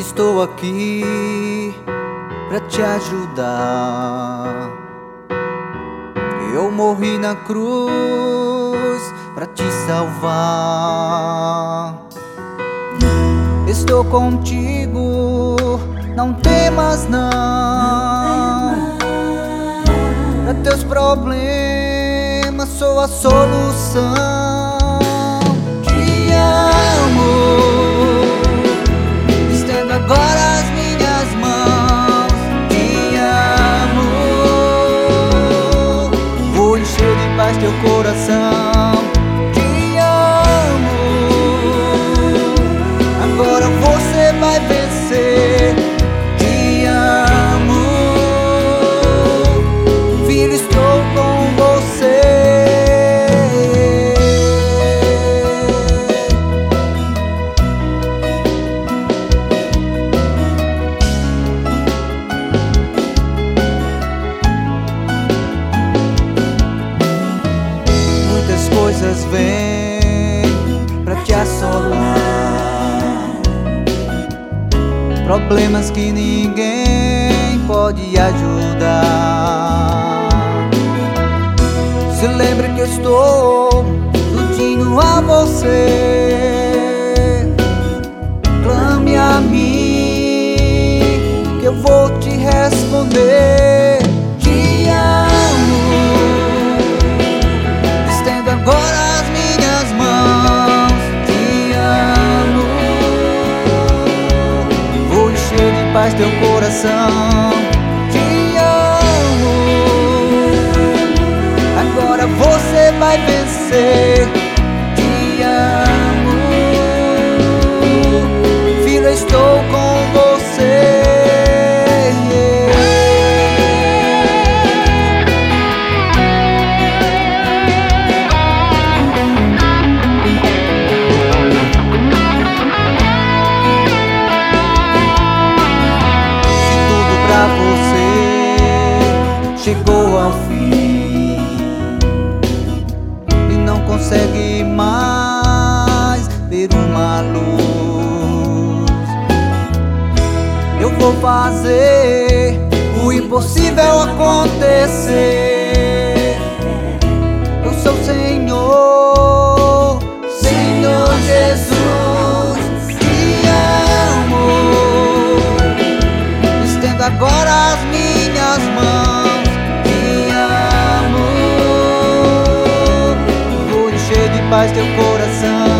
Estou aqui pra te ajudar. Eu morri na cruz pra te salvar. Estou contigo, não temas não. Pra teus problemas sou a solução. Te amo, estendo agora as minhas mãos. Te amo, vou encher de paz teu coração. Te amo, agora você vai vencer. Te amo, filho, estou com você. Muitas coisas vêm pra te assolar, problemas que ninguém pode ajudar. Se lembre que eu estou juntinho a você. Clame a mim que eu vou te responder. Te amo, estendo agora as minhas mãos. Te amo, vou encher de paz teu coração. Te amo, agora você vai vencer. Te amo, filho, eu estou com você. Se tudo pra você chegou ao fim e não consegue mais ver uma luz, eu vou fazer o impossível acontecer. Eu sou o Senhor, Senhor Jesus. Te amo, estendo agora as minhas mãos. Te amo, vou encher de paz teu coração.